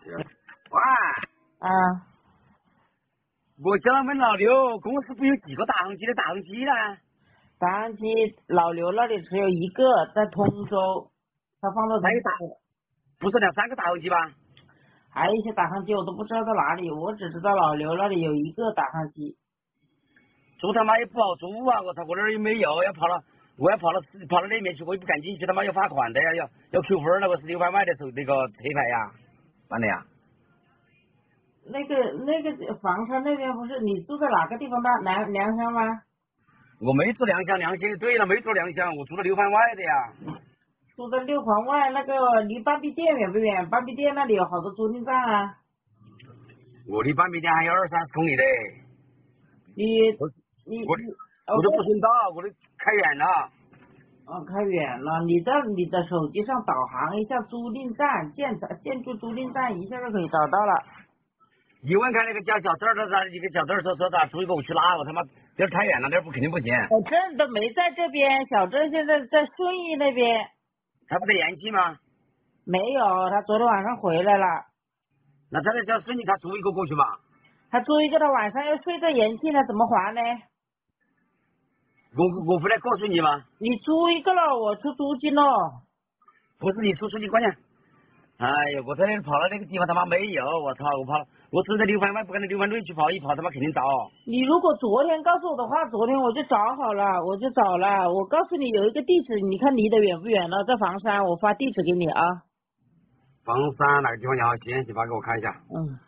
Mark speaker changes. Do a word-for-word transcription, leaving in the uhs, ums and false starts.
Speaker 1: 喂，
Speaker 2: 啊，
Speaker 1: 我叫他们老刘，公司不有几个打航机的打航机呢？
Speaker 2: 打航机老刘那里只有一个，在通州，他放到
Speaker 1: 还有打，不是两三个打航机吧？
Speaker 2: 还有一些打航机我都不知道在哪里，我只知道老刘那里有一个打航机。
Speaker 1: 租他妈也不好租啊！我操，我那儿又没油，要跑了，我要跑到跑到那边去，我又不敢进去，他妈要罚款的呀，要要扣分了，我是六百块的手那个车牌呀，完了呀。
Speaker 2: 那个那个房山那边不是你住在哪个地方的良良乡吗？
Speaker 1: 我没住良乡，良乡对了，没住良乡，我住在六环外的呀。
Speaker 2: 住在六环外，那个离半壁店远不远？半壁店那里有好多租赁站啊。
Speaker 1: 我离半壁店还有二三十公里嘞。
Speaker 2: 你
Speaker 1: 我
Speaker 2: 你
Speaker 1: 我我都不顺道，我都开远了。
Speaker 2: 哦，开远了，你在你的手机上导航一下租赁站，建建筑租赁站，一下就可以找到了。
Speaker 1: 一问看那个叫小郑的，他一个小郑说说的，租一个我去拉，我他妈这太远了，那不肯定不行。
Speaker 2: 小郑都没在这边，小郑现在在顺义那边。
Speaker 1: 他不在延吉吗？
Speaker 2: 没有，他昨天晚上回来了。
Speaker 1: 那他在叫顺义，他租一个过去嘛？
Speaker 2: 他租一个，他晚上要睡在延庆了，怎么还呢？
Speaker 1: 我我回来告诉你吗？
Speaker 2: 你租一个了，我出租金咯。
Speaker 1: 不是你出出去关键。哎呀，我在那跑到那个地方他妈没有，我操，我跑了，我只在六环外，不可能六环内去跑，一跑他妈肯定找。
Speaker 2: 你如果昨天告诉我的话，昨天我就找好了，我就找了。我告诉你有一个地址，你看离得远不远了？在房山，我发地址给你啊。
Speaker 1: 房山哪个地方你好？行，你发给我看一下。
Speaker 2: 嗯。